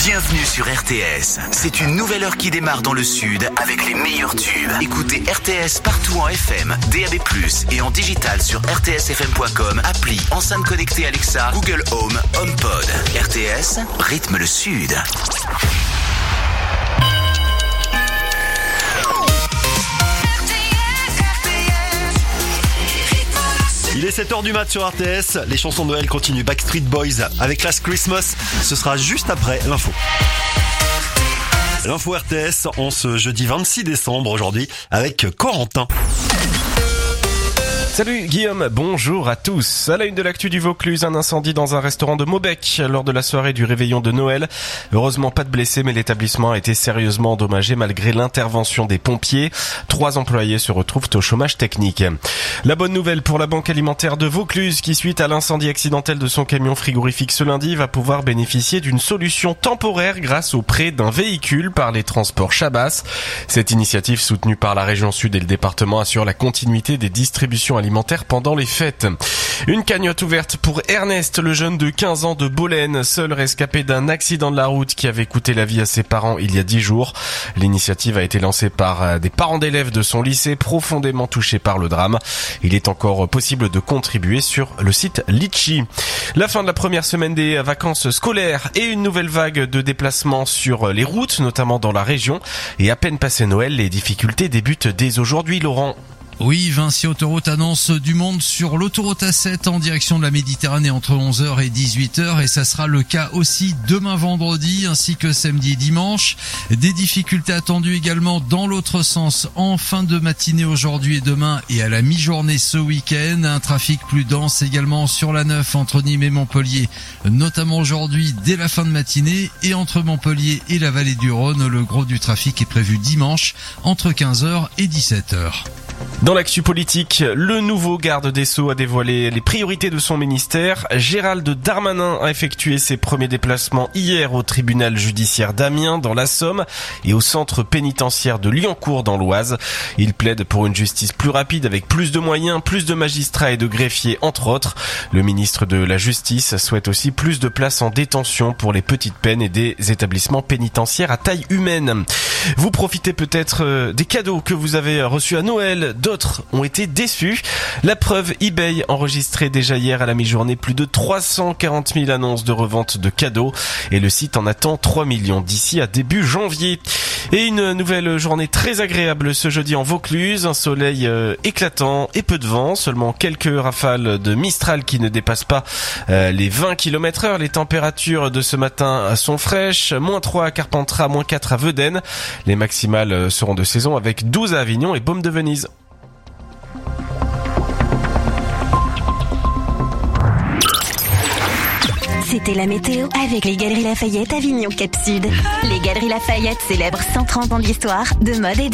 Bienvenue sur RTS. C'est une nouvelle heure qui démarre dans le sud avec les meilleurs tubes. Écoutez RTS partout en FM, DAB+, et en digital sur rtsfm.com, appli, enceinte connectée Alexa, Google Home, HomePod. RTS, rythme le sud. Il est 7h du mat sur RTS, les chansons de Noël continuent. Backstreet Boys avec Last Christmas, ce sera juste après l'info. L'info RTS en ce jeudi 26 décembre aujourd'hui avec Corentin. Salut Guillaume, bonjour à tous. À la une de l'actu du Vaucluse, un incendie dans un restaurant de Maubec lors de la soirée du réveillon de Noël. Heureusement pas de blessés, mais l'établissement a été sérieusement endommagé malgré l'intervention des pompiers. 3 employés se retrouvent au chômage technique. La bonne nouvelle pour la Banque alimentaire de Vaucluse qui, suite à l'incendie accidentel de son camion frigorifique ce lundi, va pouvoir bénéficier d'une solution temporaire grâce au prêt d'un véhicule par les transports Chabas. Cette initiative soutenue par la région Sud et le département assure la continuité des distributions alimentaire pendant les fêtes. Une cagnotte ouverte pour Ernest, le jeune de 15 ans de Bolène, seul rescapé d'un accident de la route qui avait coûté la vie à ses parents il y a 10 jours. L'initiative a été lancée par des parents d'élèves de son lycée profondément touchés par le drame. Il est encore possible de contribuer sur le site Litchi. La fin de la première semaine des vacances scolaires et une nouvelle vague de déplacements sur les routes, notamment dans la région. Et à peine passé Noël, les difficultés débutent dès aujourd'hui, Laurent. Oui, Vinci Autoroute annonce du monde sur l'autoroute A7 en direction de la Méditerranée entre 11h et 18h et ça sera le cas aussi demain vendredi ainsi que samedi et dimanche. Des difficultés attendues également dans l'autre sens en fin de matinée aujourd'hui et demain et à la mi-journée ce week-end. Un trafic plus dense également sur la 9 entre Nîmes et Montpellier, notamment aujourd'hui dès la fin de matinée, et entre Montpellier et la vallée du Rhône, le gros du trafic est prévu dimanche entre 15h et 17h. Dans l'actu politique, le nouveau garde des Sceaux a dévoilé les priorités de son ministère. Gérald Darmanin a effectué ses premiers déplacements hier au tribunal judiciaire d'Amiens dans la Somme et au centre pénitentiaire de Liancourt dans l'Oise. Il plaide pour une justice plus rapide avec plus de moyens, plus de magistrats et de greffiers entre autres. Le ministre de la Justice souhaite aussi plus de places en détention pour les petites peines et des établissements pénitentiaires à taille humaine. Vous profitez peut-être des cadeaux que vous avez reçus à Noël. D'autres ont été déçus. La preuve, eBay enregistrait déjà hier à la mi-journée plus de 340 000 annonces de revente de cadeaux et le site en attend 3 millions d'ici à début janvier. Et une nouvelle journée très agréable ce jeudi en Vaucluse, un soleil éclatant et peu de vent, seulement quelques rafales de Mistral qui ne dépassent pas les 20 km/h. Les températures de ce matin sont fraîches, -3 à Carpentras, -4 à Vedène. Les maximales seront de saison avec 12 à Avignon et Baume de Venise. C'était la météo avec les Galeries Lafayette Avignon Cap Sud. Les Galeries Lafayette célèbrent 130 ans d'histoire, de mode et